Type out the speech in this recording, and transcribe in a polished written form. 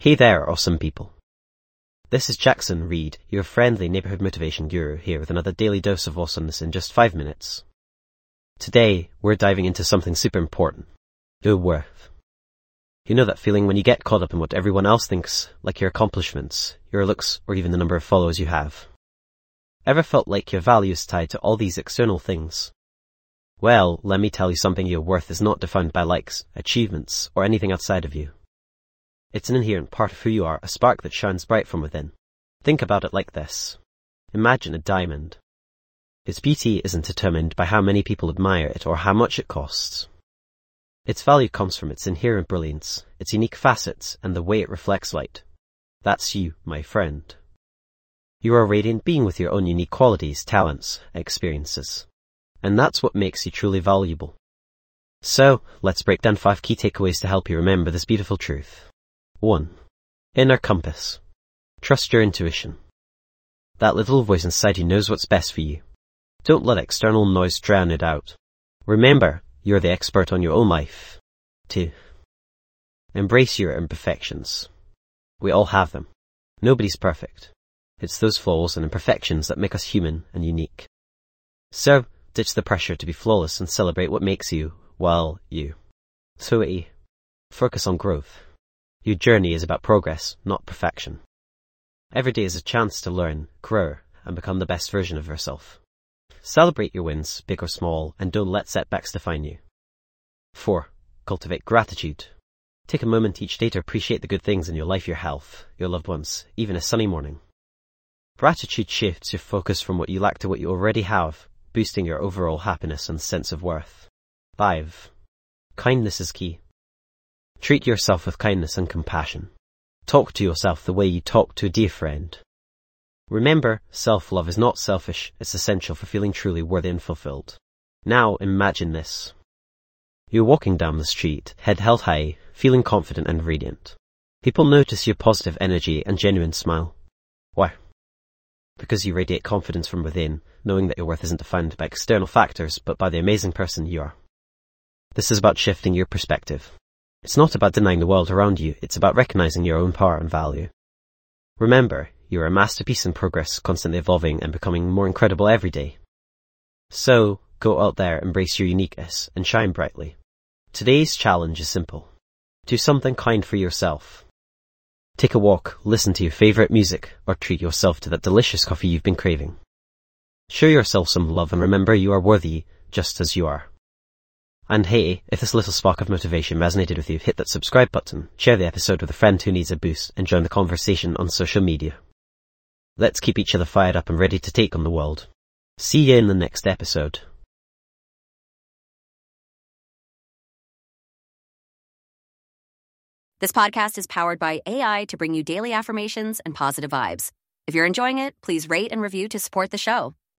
Hey there, awesome people. This is Jackson Reed, your friendly neighborhood motivation guru, here with another daily dose of awesomeness in just 5 minutes. Today, we're diving into something super important. Your worth. You know that feeling when you get caught up in what everyone else thinks, like your accomplishments, your looks, or even the number of followers you have? Ever felt like your value is tied to all these external things? Well, let me tell you something: your worth is not defined by likes, achievements, or anything outside of you. It's an inherent part of who you are, a spark that shines bright from within. Think about it like this. Imagine a diamond. Its beauty isn't determined by how many people admire it or how much it costs. Its value comes from its inherent brilliance, its unique facets, and the way it reflects light. That's you, my friend. You are a radiant being with your own unique qualities, talents, experiences. And that's what makes you truly valuable. So, let's break down 5 key takeaways to help you remember this beautiful truth. 1. Inner compass. Trust your intuition. That little voice inside you knows what's best for you. Don't let external noise drown it out. Remember, you're the expert on your own life. 2. Embrace your imperfections. We all have them. Nobody's perfect. It's those flaws and imperfections that make us human and unique. So, ditch the pressure to be flawless and celebrate what makes you, well, you. 3. Focus on growth. Your journey is about progress, not perfection. Every day is a chance to learn, grow, and become the best version of yourself. Celebrate your wins, big or small, and don't let setbacks define you. 4. Cultivate gratitude. Take a moment each day to appreciate the good things in your life, your health, your loved ones, even a sunny morning. Gratitude shifts your focus from what you lack to what you already have, boosting your overall happiness and sense of worth. 5. Kindness is key. Treat yourself with kindness and compassion. Talk to yourself the way you talk to a dear friend. Remember, self-love is not selfish, it's essential for feeling truly worthy and fulfilled. Now imagine this. You're walking down the street, head held high, feeling confident and radiant. People notice your positive energy and genuine smile. Why? Because you radiate confidence from within, knowing that your worth isn't defined by external factors, but by the amazing person you are. This is about shifting your perspective. It's not about denying the world around you, it's about recognizing your own power and value. Remember, you're a masterpiece in progress, constantly evolving and becoming more incredible every day. So, go out there, embrace your uniqueness, and shine brightly. Today's challenge is simple. Do something kind for yourself. Take a walk, listen to your favorite music, or treat yourself to that delicious coffee you've been craving. Show yourself some love and remember you are worthy just as you are. And hey, if this little spark of motivation resonated with you, hit that subscribe button, share the episode with a friend who needs a boost, and join the conversation on social media. Let's keep each other fired up and ready to take on the world. See you in the next episode. This podcast is powered by AI to bring you daily affirmations and positive vibes. If you're enjoying it, please rate and review to support the show.